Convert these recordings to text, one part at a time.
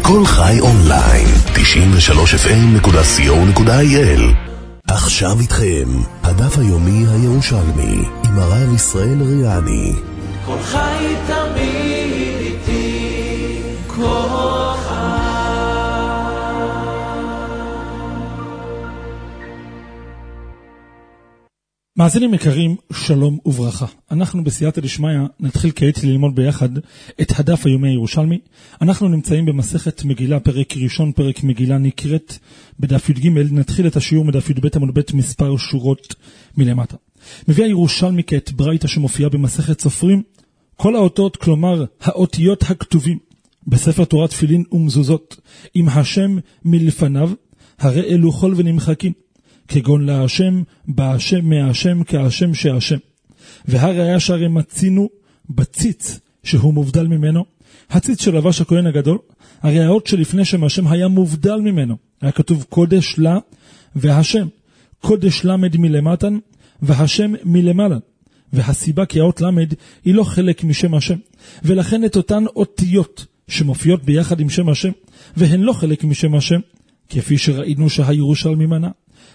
כל חי אונליין, 93fm.co.il. עכשיו איתכם, הדף היומי הירושלמי, עם הרב ישראל ריאני. כל חי תמיד איתי, כל חי. מאזינים יקרים, שלום וברכה. אנחנו בסייעתא דשמיא נתחיל כעת ללמוד ביחד את הדף היומי הירושלמי. אנחנו נמצאים במסכת מגילה, פרק ראשון, פרק מגילה נקראת בדף י"ג. נתחיל את השיעור מדף י"ב עמוד ב' מספר שורות מלמטה. מביא הירושלמי כעת ברייתא שמופיעה במסכת סופרים. כל האותות, כלומר האותיות הכתובים בספר תורת תפילין ומזוזות, עם השם מלפניו, הרי אלו חול ונמחקים. כגון להשם, בהשם, מהשם, כהשם שהשם. והראיה שהרי מצינו בציץ שהוא מובדל ממנו, הציץ של לבש הכהן הגדול, הרי האות שלפני שם השם היה מובדל ממנו. היה כתוב קודש לה והשם, קודש למד מלמתן והשם מלמעלה. והסיבה כי האות למד היא לא חלק משם השם, ולכן את אותן אותיות שמופיעות ביחד עם שם השם, והן לא חלק משם השם, כפי שראינו שהירושלמי מנה.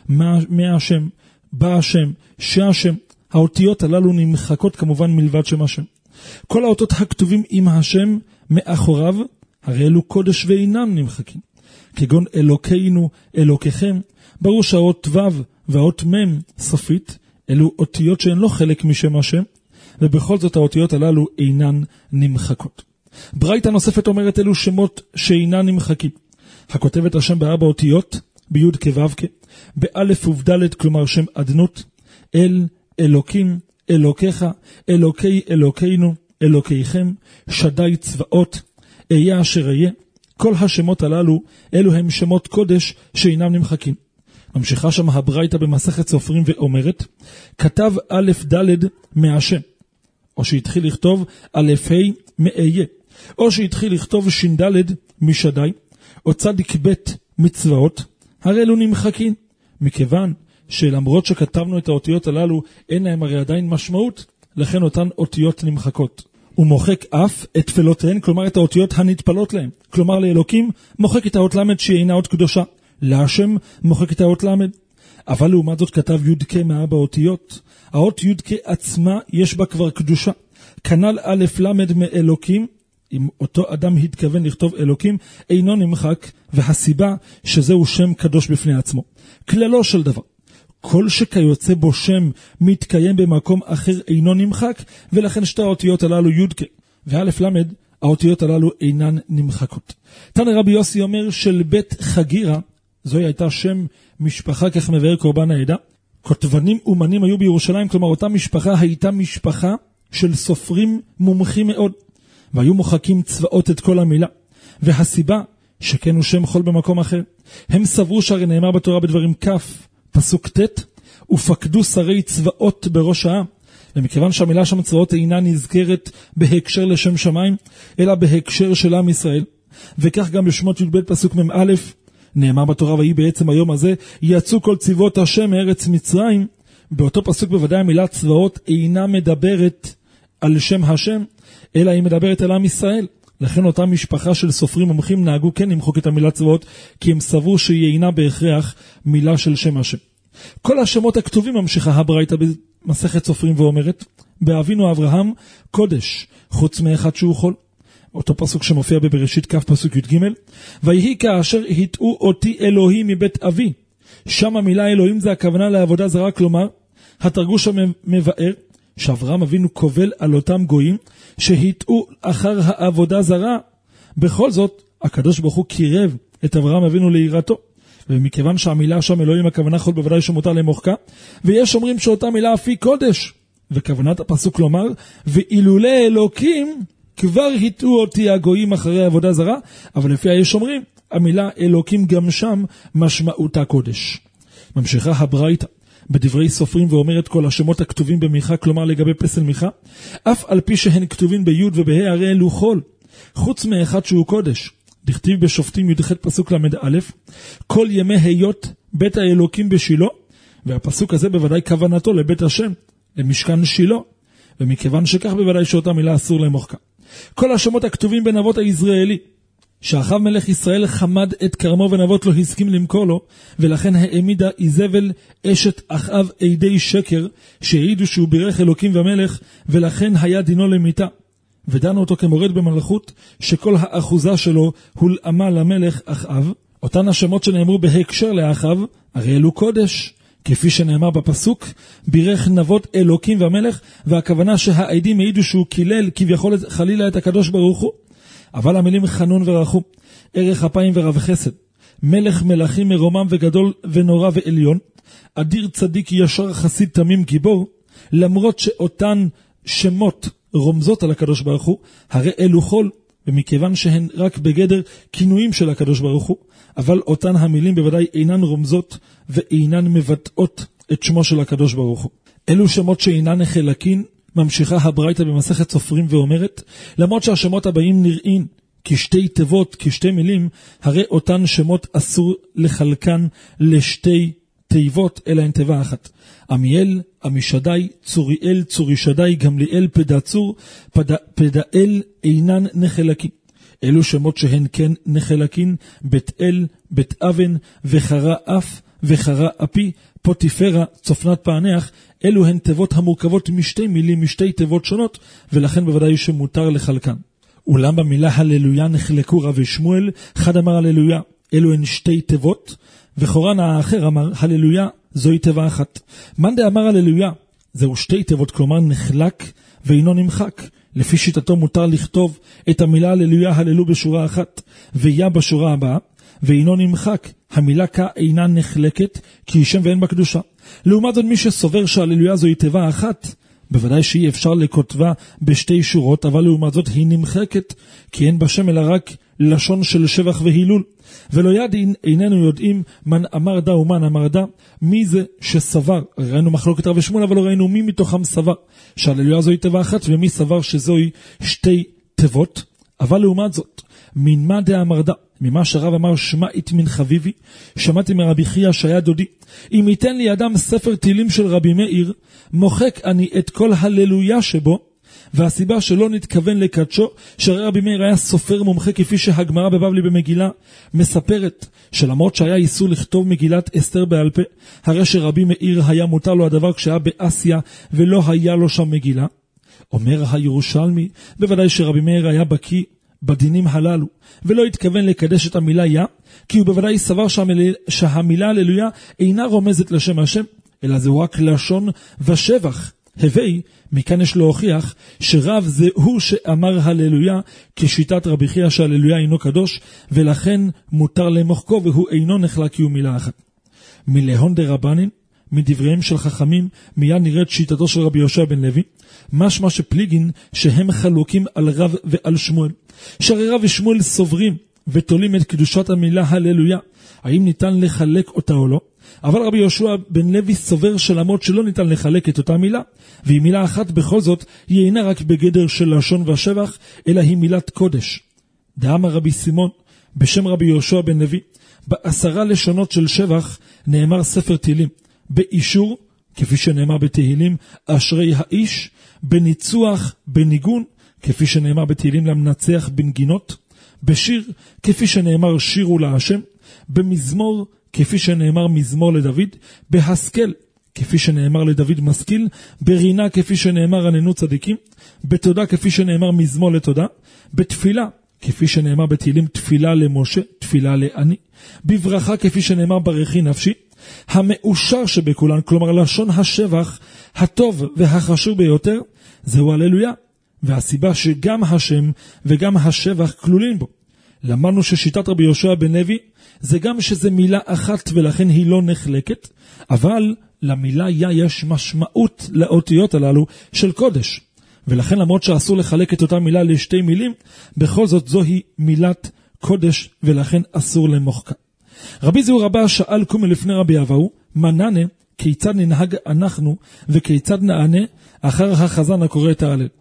מהשם, בהשם, שהשם, האותיות הללו נמחקות כמובן מלבד שם השם. כל האותות הכתובים עם השם מאחוריו, הרי אלו קודש ואינם נמחקים. כגון אלוקינו, אלוקיכם, ברור שהאות ו' והאות מ' סופית, אלו אותיות שהן לא חלק משם השם, ובכל זאת האותיות הללו אינן נמחקות. ברייתא נוספת אומרת אלו שמות שאינן נמחקים. הכותבת השם בארבע אותיות, ביוד כו' באלף ובדלת, כלומר שם עדנות, אל, אלוקים, אלוקיך, אלוקי אלוקינו, אלוקיכם, שדי צבאות, אהיה אשר אהיה. כל השמות הללו, אלו הם שמות קודש שאינם נמחקים. ממשיכה שם הברייתא במסכת סופרים ואומרת, כתב א' ד' מהשם, או שהתחיל לכתוב א' ה' מאהיה, או שהתחיל לכתוב ש' ד' משדי, או צדיק ב' מצבאות, הרי אלו נמחקים, מכיוון שלמרות שכתבנו את האותיות הללו, אין להם הרי עדיין משמעות, לכן אותן אותיות נמחקות. הוא מוחק אף את תפילותיהן, כלומר את האותיות הנתפלות להם. כלומר לאלוקים מוחק את האות למד שהיא אינה אות קדושה, להשם מוחק את האות למד. אבל לעומת זאת כתב יודק מארבע אותיות. האות יודק עצמה יש בה כבר קדושה. כנ"ל א' למד מאלוקים, אם אותו אדם התכוון לכתוב אלוקים, אינו נמחק, והסיבה שזהו שם קדוש בפני עצמו. כללו של דבר, כל שכיוצא בו שם מתקיים במקום אחר אינו נמחק, ולכן שתי האותיות הללו יודק ואלף למד, האותיות הללו אינן נמחקות. תנא רבי יוסי אומר של בית חגירה, זוהי הייתה שם משפחה כך מבאר קורבן העדה, כותבנים אומנים היו בירושלים, כלומר אותה משפחה הייתה משפחה של סופרים מומחים מאוד, והיו מוחקים צבאות את כל המילה, והסיבה שכן הוא שם חול במקום אחר. הם סברו שהרי נאמר בתורה בדברים כ' פסוק ט', ופקדו שרי צבאות בראש העם, ומכיוון שהמילה שם צבאות אינה נזכרת בהקשר לשם שמיים, אלא בהקשר של עם ישראל, וכך גם בשמות י"ב פסוק מ"א, נאמר בתורה ויהי בעצם היום הזה, יצאו כל צבאות השם מארץ מצרים. באותו פסוק בוודאי המילה צבאות אינה מדברת על שם השם, אלא היא מדברת על עם ישראל. לכן אותה משפחה של סופרים מומחים נהגו כן למחוק את המילה צבאות, כי הם סברו שהיא אינה בהכרח מילה של שם השם. כל השמות הכתובים ממשיכה הברייתא במסכת סופרים ואומרת, באבינו אברהם קודש, חוץ מאחד שהוא חול. אותו פסוק שמופיע בבראשית כ' פסוק י"ג, ויהי כאשר היטעו אותי אלוהים מבית אבי. שם המילה אלוהים זה הכוונה לעבודה זרה, כלומר התרגוש המבאר שאברהם אבינו קובל על אותם גויים שהיטעו אחר העבודה זרה. בכל זאת הקדוש ברוך הוא קירב את אברהם אבינו ליראתו, ומכיוון שהמילה שם אלוהים הכוונה חול, בוודאי שמותר למוחקה. ויש אומרים שאותה מילה אף היא קודש, וכוונת הפסוק לומר ואילולי אלוקים כבר היטעו אותי הגויים אחרי עבודה זרה, אבל לפי יש אומרים המילה אלוקים גם שם משמעותה קודש. ממשיכה הברייתא בדברי סופרים ואומרת כל השמות הכתובים במיכה, כלומר לגבי פסל מיכה, אף על פי שהן כתובים ביוד ובה' הרי אלו חול, חוץ מאחד שהוא קודש. דכתיב בשופטים י"ח פסוק למד א', כל ימי היות בית האלוקים בשילה, והפסוק הזה בוודאי כוונתו לבית השם, למשכן שילה, ומכיוון שכך בוודאי שאותה מילה אסור למוחקה. כל השמות הכתובים בין אבות היזרעאלי, שאחאב מלך ישראל חמד את כרמו ונבות לא הסכים למכור לו, ולכן העמידה איזבל אשת אחאב עדי שקר, שהעידו שהוא בירך אלוקים ומלך, ולכן היה דינו למיתה. ודנו אותו כמורד במלכות, שכל האחוזה שלו הולאמה למלך אחאב. אותן השמות שנאמרו בהקשר לאחאב, הרי אלו קודש, כפי שנאמר בפסוק, בירך נבות אלוקים והמלך, והכוונה שהעדים העידו שהוא קילל כביכול חלילה את הקדוש ברוך הוא. אבל המילים חנון ורחום, ערך אפיים ורב חסד, מלך מלכים מרומם וגדול ונורא ועליון, אדיר צדיק ישר חסיד תמים גיבור, למרות שאותן שמות רומזות על הקדוש ברוך הוא, הרי אלו חול, ומכיוון שהן רק בגדר כינויים של הקדוש ברוך הוא, אבל אותן המילים בוודאי אינן רומזות ואינן מבטאות את שמו של הקדוש ברוך הוא. אלו שמות שאינן חלקין, ממשיכה הברייתא במסכת סופרים ואומרת, למרות שהשמות הבאים נראים כשתי תיבות, כשתי מילים, הרי אותן שמות אסור לחלקן לשתי תיבות, אלא הן תיבה אחת. עמיאל, עמישדי, צוריאל, צורישדי, גמליאל, פדעצור, פדעאל אינן נחלקין. אלו שמות שהן כן נחלקין, בית אל, בית אבן, וחרה אף, וחרה אפי, פוטיפרה, צופנת פענח, אלו הן תיבות המורכבות משתי מילים, משתי תיבות שונות, ולכן בוודאי שמותר לחלקן. אולם במילה הללויה נחלקו רבי שמואל, אחד אמר הללויה, אלו הן שתי תיבות, וחורן האחר אמר הללויה, זוהי תיבה אחת. מאן דאמר הללויה, זהו שתי תיבות, כלומר נחלק ואינו נמחק. לפי שיטתו מותר לכתוב את המילה הללויה הללו בשורה אחת, ויה בשורה הבאה, ואינו נמחק. המילה כה אינה נחלקת, כי היא שם ואין בקדושה. לעומת זאת, מי שסובר שהללויה זוהי תיבה אחת, בוודאי שאי אפשר לכותבה בשתי שורות, אבל לעומת זאת היא נמחקת, כי אין בשם אלא רק לשון של שבח והילול. ולא ידין, איננו יודעים מן אמר דה ומן אמר דה, מי זה שסבר. ראינו מחלוקת רבי שמואל, אבל לא ראינו מי מתוכם סבר שהללויה זוהי תיבה אחת, ומי סבר שזוהי שתי תיבות. אבל לעומת זאת, מן מה דה אמר דה, ממה שרב אמר שמעית מן חביבי, שמעתי מרבי חייא שהיה דודי, אם ייתן לי אדם ספר תהילים של רבי מאיר, מוחק אני את כל הללויה שבו, והסיבה שלא נתכוון לקדשו, שהרי רבי מאיר היה סופר מומחה, כפי שהגמרא בבבלי במגילה מספרת, שלמרות שהיה איסור לכתוב מגילת אסתר בעל פה, הרי שרבי מאיר היה מותר לו הדבר כשהיה באסיה, ולא היה לו שם מגילה. אומר הירושלמי, בוודאי שרבי מאיר היה בקיא בדינים הללו, ולא התכוון לקדש את המילה יה, כי הוא בוודאי סבר שהמילה הללויה אינה רומזת לשם השם, אלא זהו רק לשון ושבח. הווי, מכאן יש להוכיח שרב זה הוא שאמר הללויה, כשיטת רבי חייא שהללויה אינו קדוש, ולכן מותר למוחקו והוא אינו נחלק כי הוא מילה אחת. מלהון דרבנין, מדבריהם של חכמים, מיד נראית שיטתו של רבי יהושע בן לוי, משמע שפליגין שהם חלוקים על רב ועל שמואל, שהרי רב ושמואל סוברים ותולים את קדושת המילה הללויה, האם ניתן לחלק אותה או לא? אבל רבי יהושע בן לוי סובר שלמרות שלא ניתן לחלק את אותה מילה, והיא מילה אחת בכל זאת, היא אינה רק בגדר של לשון ושבח, אלא היא מילת קודש. דאמר רבי סימון בשם רבי יהושע בן לוי, ב10 לשונות של שבח נאמר ספר תהילים, באישור, כפי שנאמר בתהילים, אשרי האיש, בניצוח, בניגון, כפי שנאמר בתהילים למנצח בנגינות, בשיר, כפי שנאמר שירו להשם, במזמור, כפי שנאמר מזמור לדוד, בהשכל, כפי שנאמר לדוד משכיל, ברינה, כפי שנאמר עננו צדיקים, בתודה, כפי שנאמר מזמור לתודה, בתפילה, כפי שנאמר בתהילים תפילה למשה, תפילה לעני, בברכה, כפי שנאמר ברכי נפשי, המאושר שבכולן, כלומר לשון השבח, הטוב והחשוב ביותר, זהו הללויה, והסיבה שגם השם וגם השבח כלולים בו. למדנו ששיטת רבי יהושע בן לוי, זה גם שזה מילה אחת ולכן היא לא נחלקת, אבל למילה יה יש משמעות לאותיות הללו של קודש. ולכן למרות שאסור לחלק את אותה מילה לשתי מילים, בכל זאת זוהי מילת קודש ולכן אסור למוחקה. רבי זיהו רבא שאל קומי לפני רבי אבאו, מה נענה, כיצד ננהג אנחנו וכיצד נענה אחר החזן הקורא את ההלל.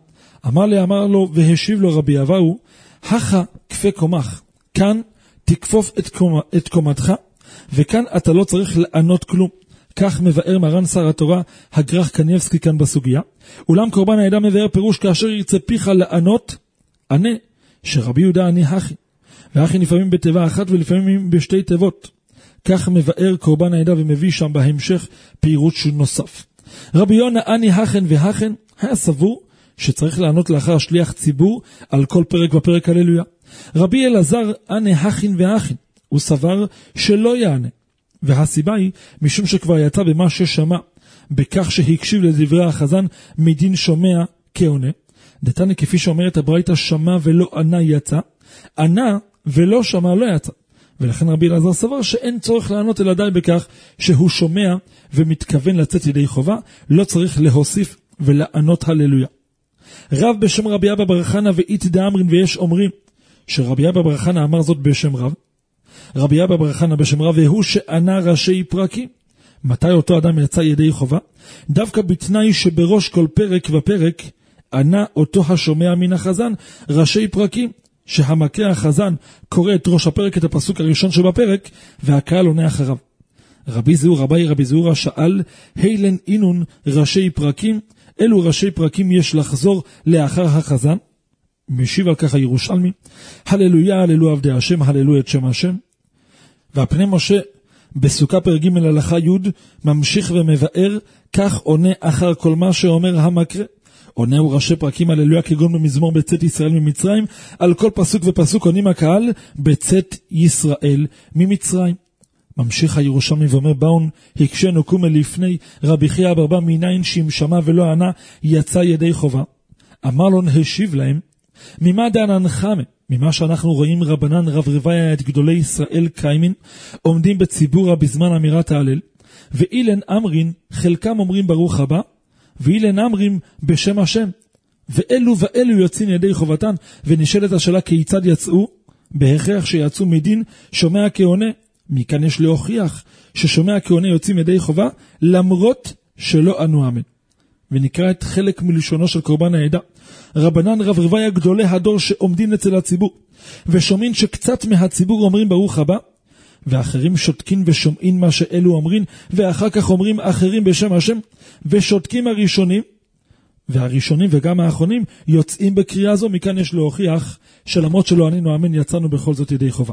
אמר לו והשיב לו רבי אבאו, הכה כפה קומך, כאן תכפוף את קומתך, וכאן אתה לא צריך לענות כלום. כך מבאר מרן שר התורה הגר"ח קניבסקי כאן בסוגיה. אולם קורבן העדה מבאר פירוש כאשר ירצה פיך לענות, ענה שרבי יהודה אני הכי. והכי לפעמים בתיבה אחת ולפעמים בשתי תיבות. כך מבאר קורבן העדה ומביא שם בהמשך פירוש נוסף. רבי יונה אני הכן והכן היה סבור שצריך לענות לאחר שליח ציבור על כל פרק ופרק הללויה. רבי אלעזר אני הכין והכין, הוא סבר שלא יענה, והסיבה היא משום שכבר יצא במה ששמע, בכך שהקשיב לדברי החזן מדין שומע כעונה. דתני כפי שאומרת הברייתא שמע ולא ענה יצא, ענה ולא שמע לא יצא. ולכן רבי אלעזר סבר שאין צורך לענות אלא די בכך שהוא שומע ומתכוון לצאת ידי חובה, לא צריך להוסיף ולענות הללויה. רב בשם רבי אבא בר חנא ואית דאמרין, ויש אומרים שרבי אבא בר חנא אמר זאת בשם רב. רבי אבא בר חנא בשם רב והוא שענה ראשי פרקים. מתי אותו אדם יצא ידי חובה? דווקא בתנאי שבראש כל פרק ופרק ענה אותו השומע מן החזן ראשי פרקים, שהמכה החזן קורא את ראש הפרק, את הפסוק הראשון שבפרק, והקהל עונה אחריו. רבי זהורה שאל, הילן אינון ראשי פרקים, אלו ראשי פרקים יש לחזור לאחר החזן? משיב על כך הירושלמי, הללויה, הללו עבדי השם, הללו את שם השם. והפני משה בסוכה פרק ג' הלכה י' ממשיך ומבאר, כך עונה אחר כל מה שאומר המקרא. עונה הוא ראשי פרקים הללויה כגון במזמור בצאת ישראל ממצרים, על כל פסוק ופסוק עונים הקהל בצאת ישראל ממצרים. ממשיך הירושלמי ואומר, באון הקשנו קומה לפני רבי חייא ברבא מניין שאם שמע ולא ענה יצא ידי חובה. אמר לו השיב להם, ממה דענן חמה, ממה שאנחנו רואים רבנן רב רביה את גדולי ישראל קיימין עומדים בציבורה בזמן אמירת ההלל, ואילן אמרין חלקם אומרים ברוך הבא, ואילן אמרים בשם השם, ואלו ואלו יוצאים ידי חובתן. ונשאלת השאלה כיצד יצאו? בהכרח שיצאו מדין שומע כעונה. מכאן יש להוכיח ששומע כעונה יוצאים ידי חובה למרות שלא ענו אמן. ונקרא את חלק מלשונו של קורבן העדה. רבנן רב רביה גדולי הדור שעומדים אצל הציבור ושומעים שקצת מהציבור אומרים ברוך הבא, ואחרים שותקים ושומעים מה שאלו אומרים, ואחר כך אומרים אחרים בשם השם, ושותקים הראשונים, והראשונים וגם האחרונים יוצאים בקריאה זו. מכאן יש להוכיח שלמרות שלא ענינו אמן יצאנו בכל זאת ידי חובה.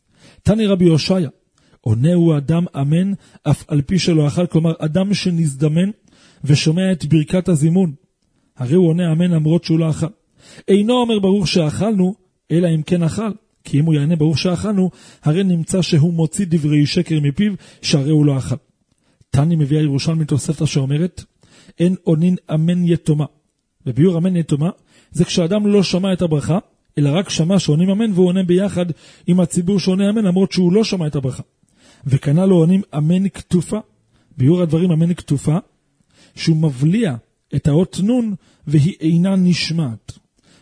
תני רבי הושעיה, עונה הוא אדם אמן אף על פי שלא אכל, כלומר אדם שנזדמן ושומע את ברכת הזימון, הרי הוא עונה אמן למרות שהוא לא אכל. אינו אומר ברוך שאכלנו, אלא אם כן אכל, כי אם הוא יענה ברוך שאכלנו, הרי נמצא שהוא מוציא דברי שקר מפיו, שהרי הוא לא אכל. תני מביא הירושלמי תוספתא שאומרת, אין עונין אמן יתומה. וביור אמן יתומה, זה כשאדם לא שמע את הברכה, אלא רק שמע שעונים אמן, והוא עונה ביחד עם הציבור שעונה אמן, למרות שהוא לא שמע את הברכה. וכנ"ל לו עונים אמן כתופה. ביור הדברים אמן כתופה, שהוא מבליע את האות נון, והיא אינה נשמעת.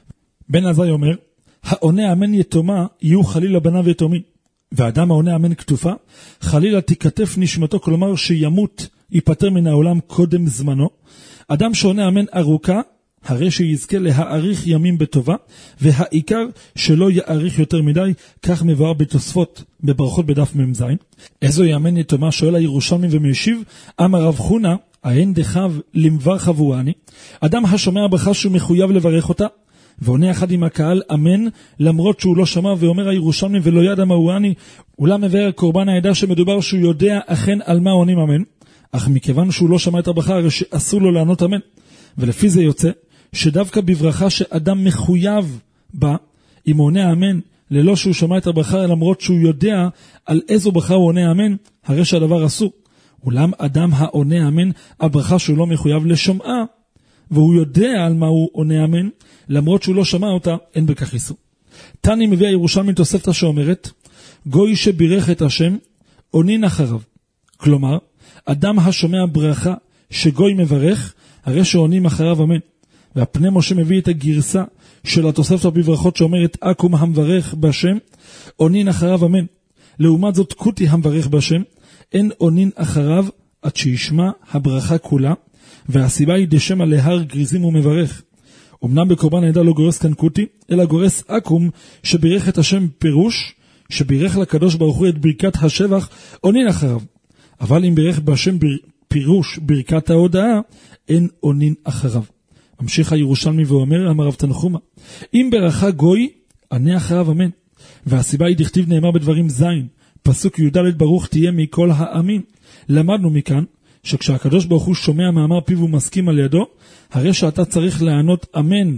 בן עזאי אומר, העונה אמן יתומה יהיו חלילה בניו יתומים, והאדם העונה אמן כתופה, חלילה תיכתף נשמתו, כלומר שימות, ייפטר מן העולם קודם זמנו. אדם שעונה אמן ארוכה, הרי שיזכה להאריך ימים בטובה, והעיקר שלא יאריך יותר מדי, כך מבואר בתוספות בברכות בדף מ"ז. איזו יאמן יתומה? שואל הירושלמי ומשיב, אמר רב חונה, האין דחב למבר חבואני, אדם השומע ברכה שהוא מחויב לברך אותה, ועונה אחד עם הקהל אמן, למרות שהוא לא שמע, ואומר הירושלמי ולא ידע מהו אני, אולם מבאר קורבן העדה שמדובר שהוא יודע אכן על מה עונים אמן, אך מכיוון שהוא לא שמע את הברכה, הרי שאסור לו לענות אמן. ולפי זה יוצא שדווקא בברכה שאדם מחויב בה, אם הוא עונה אמן ללא שהוא שמע את הברכה, למרות שהוא יודע על איזו ברכה הוא עונה אמן, הרי שהדבר אסור. אולם אדם העונה אמן, הברכה שהוא לא מחויב לשמעה, והוא יודע על מה הוא עונה אמן, למרות שהוא לא שמע אותה, אין בכך איסור. תני מביא הירושלמי תוספתא שאומרת, גוי שבירך את השם, עונין אחריו. כלומר, אדם השומע ברכה שגוי מברך, הרי שעונים אחריו אמן. והפני משה מביא את הגרסה של התוספתא בברכות שאומרת, אקום המברך בשם, עונין אחריו אמן. לעומת זאת, קוטי המברך בשם, אין עונין אחריו עד שישמע הברכה כולה, והסיבה היא דשמא להר גריזים ומברך. אמנם בקורבן העדה לא גורס כאן קוטי, אלא גורס אקום שבירך את השם פירוש, שבירך לקדוש ברוך הוא את ברכת השבח, עונין אחריו. אבל אם בירך בשם פירוש ברכת ההודעה, אין עונין אחריו. ממשיך הירושלמי ואומר, אמר רב תנחומא, אם ברכה גוי, ענה אחריו אמן. והסיבה היא דכתיב נאמר בדברים זין, פסוק י"ד ברוך תהיה מכל העמים. למדנו מכאן שכשהקדוש ברוך הוא שומע מאמר פיו ומסכים על ידו, הרי שאתה צריך לענות אמן,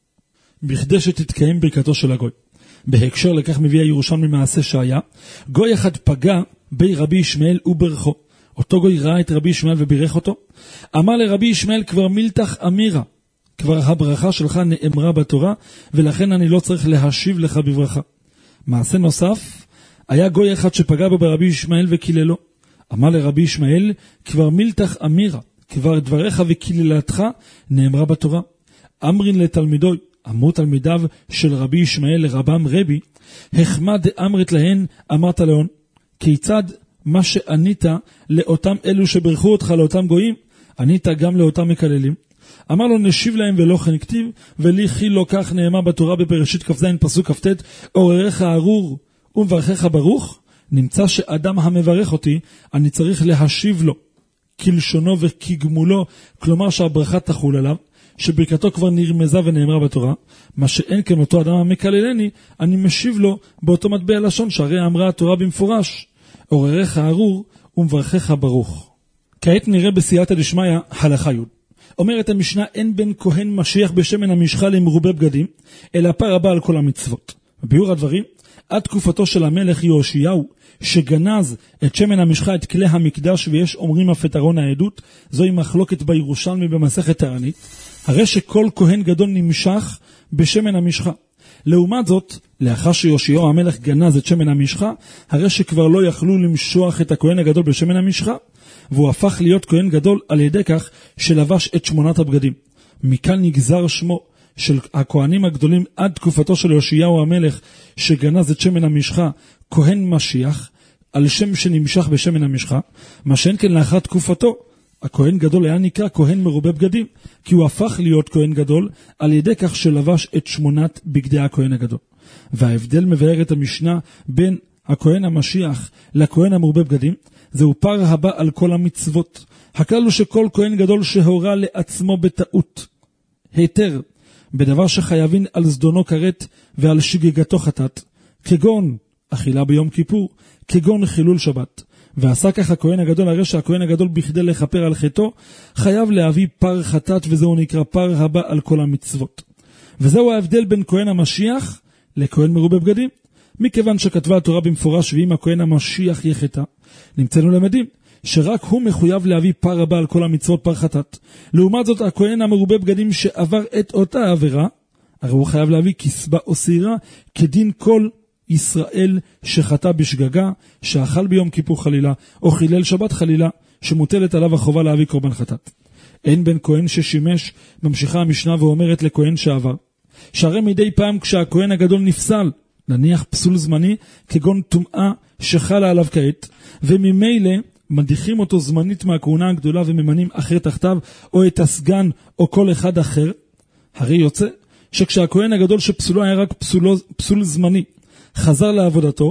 בכדי שתתקיים ברכתו של הגוי. בהקשר לכך מביא הירושלמי מעשה שהיה, גוי אחד פגע בי רבי ישמעאל וברכו. אותו גוי ראה את רבי ישמעאל ובירך אותו. אמר לרבי ישמעאל, כבר מילתך אמירה, כבר הברכה שלך נאמרה בתורה, ולכן אני לא צריך להשיב לך בברכה. מעשה נוסף, היה גוי אחד שפגע בו ברבי ישמעאל וקיללו. אמר לרבי ישמעאל, כבר מילתך אמירה, כבר דבריך וקיללתך נאמרה בתורה. אמרין לתלמידוי, אמרו תלמידיו של רבי ישמעאל לרבם רבי, החמא דאמרת להן אמרת להון, כיצד מה שענית לאותם אלו שברכו אותך לאותם גויים, ענית גם לאותם מקללים. אמר לו, נשיב להם ולא כן כתיב, ולי כי לא כך נאמר בתורה בפרשית כ"ז פסוק כ"ט, עורריך ארור ומברכך ברוך. נמצא שאדם המברך אותי, אני צריך להשיב לו כלשונו וכגמולו, כלומר שהברכה תחול עליו, שברכתו כבר נרמזה ונאמרה בתורה. מה שאין כן אותו אדם המקללני, אני משיב לו באותו מטבע לשון, שהרי אמרה התורה במפורש, עורריך ארור ומברכך ברוך. כעת נראה בסייעתא דשמיא הלכה י'. אומרת המשנה, אין בין כהן משיח בשמן המשחה למרובה בגדים, אלא פר הבא על כל המצוות. ביאור הדברים, עד תקופתו של המלך יהושיהו, שגנז את שמן המשחה, את כלי המקדש, ויש אומרים אף את ארון העדות, זוהי מחלוקת בירושלמי במסכת תענית, הרי שכל כהן גדול נמשך בשמן המשחה. לעומת זאת, לאחר שיהושיהו המלך גנז את שמן המשחה, הרי שכבר לא יכלו למשוח את הכהן הגדול בשמן המשחה, והוא הפך להיות כהן גדול על ידי כך שלבש את 8 הבגדים. מכאן נגזר שמו של הכהנים הגדולים עד תקופתו של יהושיהו המלך שגנז את שמן המשחה, כהן משיח, על שם שנמשך בשמן המשחה. מה שאין כן לאחר תקופתו, הכהן גדול היה נקרא כהן מרובה בגדים, כי הוא הפך להיות כהן גדול על ידי כך שלבש את 8 בגדי הכהן הגדול. וההבדל מבאר את המשנה בין הכהן המשיח לכהן המרובה בגדים, זהו פר הבא על כל המצוות. הכלל הוא שכל כהן גדול שהורה לעצמו בטעות היתר בדבר שחייבים על זדונו כרת ועל שגגתו חטאת, כגון אכילה ביום כיפור, כגון חילול שבת, ועשה כך הכהן הגדול, הרי שהכהן הגדול בכדי לכפר על חטאו חייב להביא פר חטאת, וזהו נקרא פר הבא על כל המצוות. וזהו ההבדל בין כהן המשיח לכהן מרובה בגדים. מכיוון שכתבה התורה במפורש, ואם הכהן המשיח יחטא, נמצאנו למדים שרק הוא מחויב להביא פר הבא על כל המצוות, פר חטאת. לעומת זאת, הכהן המרובה בגדים שעבר את אותה עבירה, הרי הוא חייב להביא כסבה או סירה, כדין כל ישראל שחטא בשגגה, שאכל ביום כיפור חלילה, או חילל שבת חלילה, שמוטלת עליו החובה להביא קורבן חטאת. אין בין כהן ששימש, ממשיכה המשנה ואומרת לכהן שעבר, שהרי מדי פעם כשהכהן הגדול נפסל, נניח פסול זמני, כגון טומאה שחלה עליו כעת, וממילא מדיחים אותו זמנית מהכהונה הגדולה וממנים אחר תחתיו, או את הסגן או כל אחד אחר, הרי יוצא שכשהכהן הגדול שפסולו היה רק פסול זמני, חזר לעבודתו,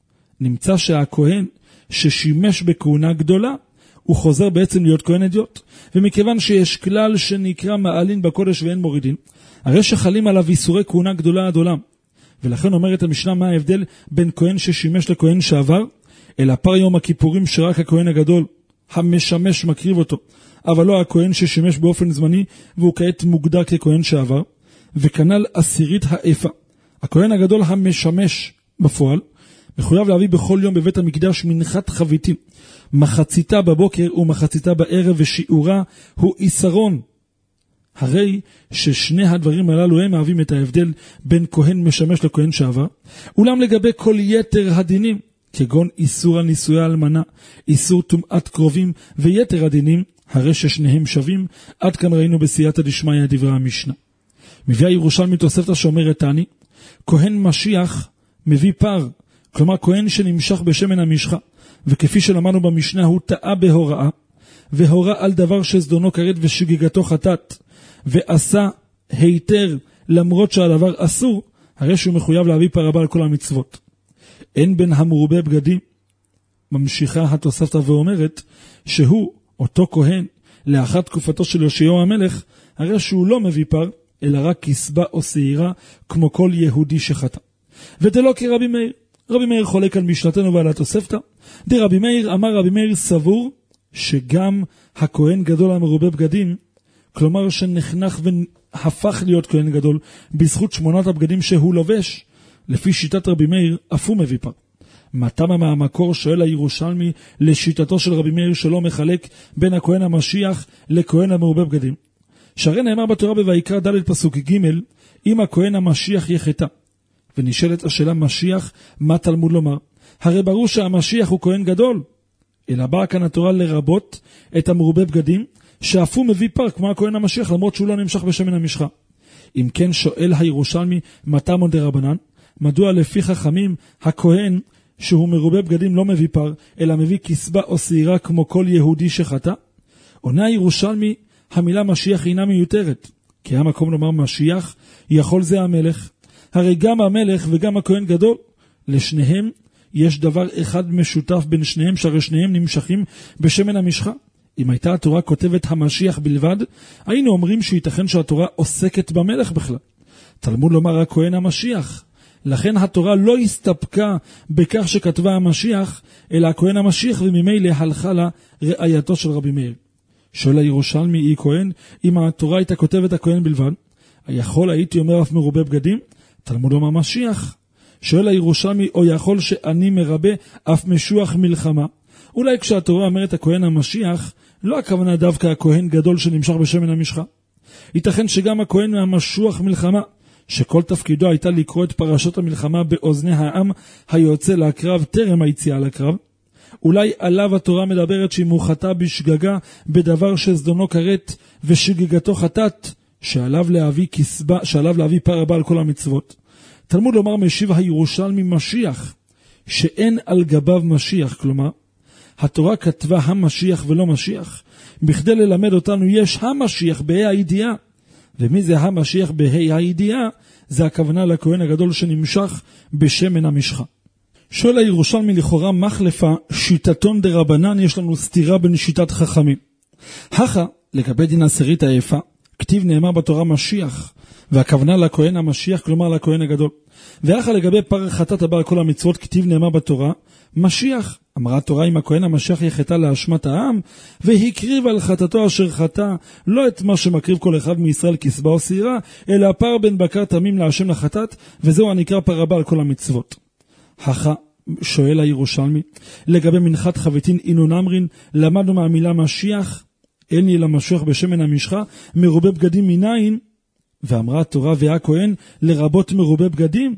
נמצא שהכהן ששימש בכהונה גדולה, הוא חוזר בעצם להיות כהן אדיוט. ומכיוון שיש כלל שנקרא מעלין בקודש ואין מורידין, הרי שחלים עליו איסורי כהונה גדולה עד עולם. ולכן אומרת המשנה, מה ההבדל בין כהן ששימש לכהן שעבר, אלא פר יום הכיפורים שרק הכהן הגדול המשמש מקריב אותו, אבל לא הכהן ששימש באופן זמני והוא כעת מוגדר ככהן שעבר. וכנ"ל עשירית האפה, הכהן הגדול המשמש בפועל מחויב להביא בכל יום בבית המקדש מנחת חביתים, מחציתה בבוקר ומחציתה בערב, ושיעורה הוא איסרון. הרי ששני הדברים הללו הם מהווים את ההבדל בין כהן משמש לכהן שעבר. אולם לגבי כל יתר הדינים, כגון איסור על נישואי אלמנה, איסור טומאת קרובים ויתר הדינים, הרי ששניהם שווים. עד כאן ראינו בסייעתא דשמיא דברי המשנה. מביאה ירושלמי תוספתא שאומרת תני, כהן משיח מביא פר, כלומר כהן שנמשך בשמן המשחה, וכפי שלמדנו במשנה הוא טעה בהוראה, והורה על דבר שזדונו כרת ושגגתו חטאת, ועשה היתר למרות שהדבר אסור, הרי שהוא מחויב להביא פר הבא על כל המצוות. אין בין המרובה בגדים, ממשיכה התוספתא ואומרת, שהוא, אותו כהן, לאחר תקופתו של יהושיהו המלך, הרי שהוא לא מביא פר, אלא רק כסבה או שעירה, כמו כל יהודי שחטא. ודלא כרבי מאיר. רבי מאיר חולק על משנתנו ועל התוספתא. דרבי מאיר אמר רבי מאיר סבור שגם הכהן גדול המרובה בגדים, כלומר שנחנך והפך להיות כהן גדול בזכות 8 הבגדים שהוא לובש, לפי שיטת רבי מאיר אף הוא מביא פר. מה תמה מהמקור? שואל הירושלמי לשיטתו של רבי מאיר שלא מחלק בין הכהן המשיח לכהן המרובה בגדים. שהרי נאמר בתורה בויקרא ד' פסוק ג' אם הכהן המשיח יחטא. ונשאלת השאלה משיח, מה תלמוד לומר? הרי ברור שהמשיח הוא כהן גדול, אלא באה כאן התורה לרבות את המרובה בגדים, שאף הוא מביא פר כמו הכהן המשיח, למרות שהוא לא נמשך בשמן המשחה. אם כן שואל הירושלמי, מה תמא דרבנן? מדוע לפי חכמים הכהן שהוא מרובה בגדים לא מביא פר, אלא מביא כסבה או שעירה כמו כל יהודי שחטא? עונה הירושלמי, המילה משיח אינה מיותרת, כי המקום לומר משיח, יכול זה המלך. הרי גם המלך וגם הכהן גדול, לשניהם יש דבר אחד משותף בין שניהם, שהרי שניהם נמשכים בשמן המשחה. אם הייתה התורה כותבת המשיח בלבד, היינו אומרים שייתכן שהתורה עוסקת במלך בכלל. תלמוד לומר הכהן המשיח. לכן התורה לא הסתפקה בכך שכתבה המשיח, אלא הכהן המשיח, וממילא הלכה לה ראייתו של רבי מאיר. שואל הירושלמי, היא כהן, אם התורה הייתה כותבת הכהן בלבד, היכול הייתי אומר אף מרובה בגדים? תלמוד לומר משיח. שואל הירושלמי, או יכול שאני מרבה אף משוח מלחמה? אולי כשהתורה אומרת הכהן המשיח, לא הכוונה דווקא הכהן גדול שנמשך בשמן המשחה. ייתכן שגם הכהן המשוח מלחמה, שכל תפקידו הייתה לקרוא את פרשות המלחמה באוזני העם היוצא לקרב טרם היציאה לקרב. אולי עליו התורה מדברת שאם הוא חטא בשגגה בדבר שזדונו כרת ושגגתו חטאת, שעליו להביא פר הבא על כל המצוות. תלמוד לומר משיב הירושלמי משיח, שאין על גביו משיח, כלומר, התורה כתבה המשיח ולא משיח, בכדי ללמד אותנו יש המשיח בה"א הידיעה, ומי זה המשיח בה"א הידיעה? זה הכוונה לכהן הגדול שנמשך בשמן המשחה. שואל הירושלמי לכאורה מחלפה שיטתון דרבנן, יש לנו סתירה בין שיטת חכמים. הכה לגבי דין עשירית היפה, כתיב נאמר בתורה משיח, והכוונה לכהן המשיח, כלומר לכהן הגדול. ואחר לגבי פר חטאת הבא על כל המצוות, כתיב נאמר בתורה משיח. אמרה התורה אם הכהן המשיח יחטא להשמת העם, והקריב על חטאתו אשר חטא, לא את מה שמקריב כל אחד מישראל כסבה או שעירה, אלא פר בן בקר תמים להשם לחטאת, וזהו הנקרא פר הבא על כל המצוות. הכה שואל הירושלמי, לגבי מנחת חביתין אינון אמרין, למדנו מהמילה משיח, אין לי למשיח בשמן המשחה, מרובה בגדים מניין, ואמרה התורה והכהן לרבות מרובה בגדים,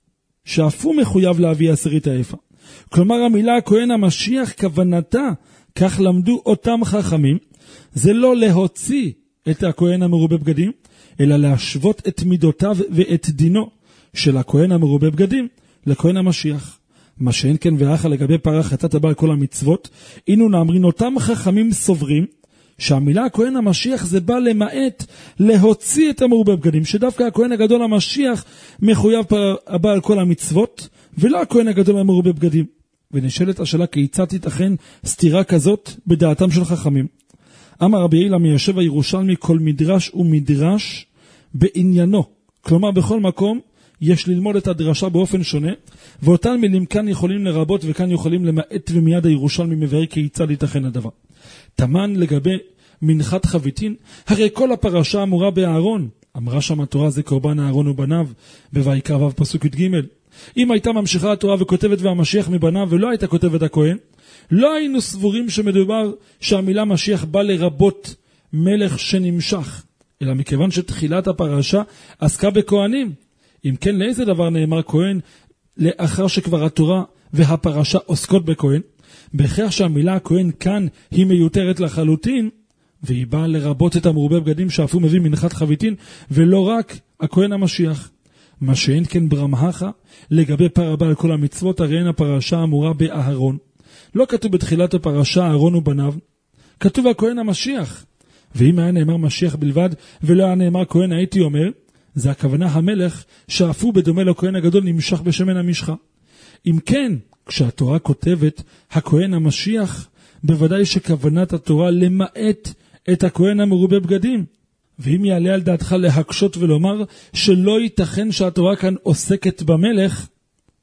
שאף הוא מחויב להביא עשירית היפה. כלומר המילה הכהן המשיח כוונתה, כך למדו אותם חכמים, זה לא להוציא את הכהן המרובה בגדים, אלא להשוות את מידותיו ואת דינו של הכהן המרובה בגדים לכהן המשיח. מה שאין כן ואחר לגבי פר חטאת הבא על כל המצוות, אינו נאמרין אותם חכמים סוברים, שהמילה הכהן המשיח זה בא למעט להוציא את המרובה בגדים, שדווקא הכהן הגדול המשיח מחויב פר הבא על כל המצוות, ולא הכהן הגדול המרובה בגדים. ונשאלת השאלה כיצד תיתכן סתירה כזאת בדעתם של חכמים. אמר רבי אילא מיישב הירושלמי, כל מדרש ומדרש בעניינו. כלומר בכל מקום יש ללמוד את הדרשה באופן שונה, ואותן מילים כאן יכולים לרבות וכאן יכולים למעט, ומיד הירושלמי מבאר כיצד ייתכן הדבר. תמן לגבי מנחת חביתין, הרי כל הפרשה אמורה באהרון, אמרה שם התורה זה קורבן אהרון ובניו, בויקרא ו' פסוק י"ג. אם הייתה ממשיכה התורה וכותבת והמשיח מבניו ולא הייתה כותבת הכהן, לא היינו סבורים שמדובר שהמילה משיח בא לרבות מלך שנמשך, אלא מכיוון שתחילת הפרשה עסקה בכהנים. אם כן, לאיזה דבר נאמר כהן לאחר שכבר התורה והפרשה עוסקות בכהן? בכך שהמילה הכהן כאן היא מיותרת לחלוטין, והיא באה לרבות את המרובה בגדים שאף הוא מביא מנחת חביתין, ולא רק הכהן המשיח. מה שאין כן ברמהכה, לגבי פר הבא על כל המצוות, הרי אין הפרשה אמורה באהרון. לא כתוב בתחילת הפרשה אהרון ובניו, כתוב הכהן המשיח. ואם היה נאמר משיח בלבד, ולא היה נאמר כהן, הייתי אומר, זה הכוונה המלך, שאף הוא בדומה לכהן הגדול נמשך בשמן המשחה. אם כן, כשהתורה כותבת הכהן המשיח, בוודאי שכוונת התורה למעט את הכהן המרובה בגדים. ואם יעלה על דעתך להקשות ולומר שלא ייתכן שהתורה כאן עוסקת במלך,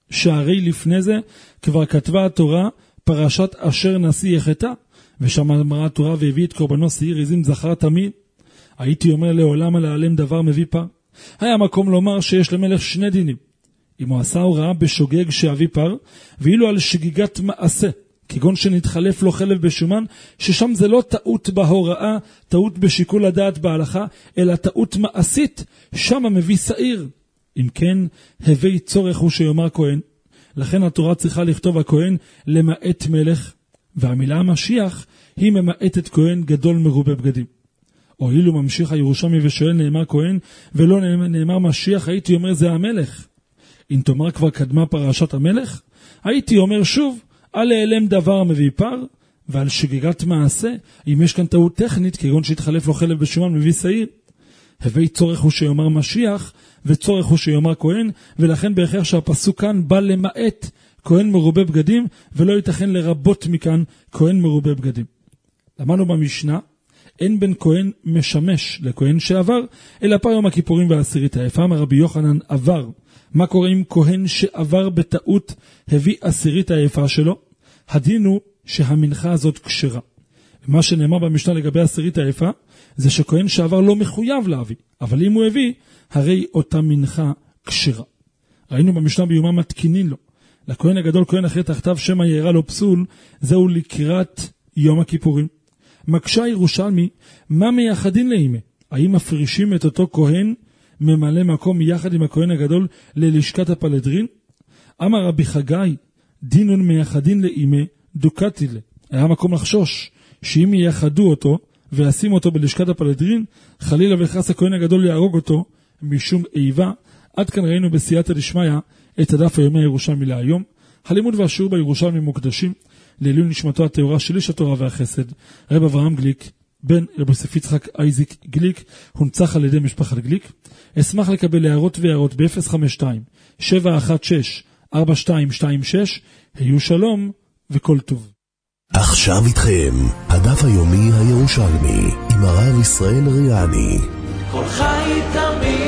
שהרי לפני זה כבר כתבה התורה פרשת אשר נשיא יחטא, ושם אמרה התורה והביא את קורבנו שעיר עזים זכר תמיד. הייתי אומר לעולם על העלם דבר מביא פר. היה מקום לומר שיש למלך שני דינים. אם הוא עשה הוראה בשוגג שאביא פר, ואילו על שגיגת מעשה, כגון שנתחלף לו חלב בשומן, ששם זה לא טעות בהוראה, טעות בשיקול הדעת בהלכה, אלא טעות מעשית, שם מביא שעיר. אם כן, הווי צורך הוא שיאמר כהן. לכן התורה צריכה לכתוב הכהן למעט מלך, והמילה המשיח היא ממעטת כהן גדול מרובה בגדים. או אילו ממשיך הירושלמי ושואל נאמר כהן ולא נאמר משיח, הייתי אומר זה המלך. אם תאמר כבר קדמה פרשת המלך, הייתי אומר שוב, על העלם דבר מביא פר, ועל שגיגת מעשה, אם יש כאן טעות טכנית, כגון שהתחלף לו חלב בשומן מביא שעיר. הווי צורך הוא שיאמר משיח, וצורך הוא שיאמר כהן, ולכן בהכרח שהפסוק כאן בא למעט כהן מרובה בגדים, ולא ייתכן לרבות מכאן כהן מרובה בגדים. למדנו במשנה, אין בין כהן משמש לכהן שעבר, אלא פר יום הכיפורים והעשירית היפה. אמר רבי יוחנן עבר. מה קורה עם כהן שעבר בטעות הביא עשירית היפה שלו? הדין הוא שהמנחה הזאת כשרה. מה שנאמר במשנה לגבי עשירית היפה, זה שכהן שעבר לא מחויב להביא, אבל אם הוא הביא, הרי אותה מנחה כשרה. ראינו במשנה ביומה מתקינין לו. לכהן הגדול, כהן אחרי תחתיו שמא יארע לו פסול, זהו לקראת יום הכיפורים. מקשה ירושלמי, מה מייחדין לאימה? האם מפרישים את אותו כהן ממלא מקום יחד עם הכהן הגדול ללשכת הפלדרין? אמר רבי חגי, דינון מייחדין לאימה דוקתי לה. היה מקום לחשוש שאם ייחדו אותו וישים אותו בלשכת הפלדרין, חלילה וחס הכהן הגדול יהרוג אותו משום איבה. עד כאן ראינו בסייעתא דשמיא את הדף היומי הירושלמי להיום. הלימוד והשיעור בירושלמי מוקדשים לעילוי נשמתו הטהורה של איש התורה והחסד, רב אברהם גליק, בן רב יוסף יצחק אייזיק גליק, הונצח על ידי משפחת גליק. אשמח לקבל הערות והערות ב-052-716-4226. היו שלום וכל טוב. עכשיו איתכם, הדף היומי הירושלמי, עם הרב ישראל ריאני. כל חי תמיד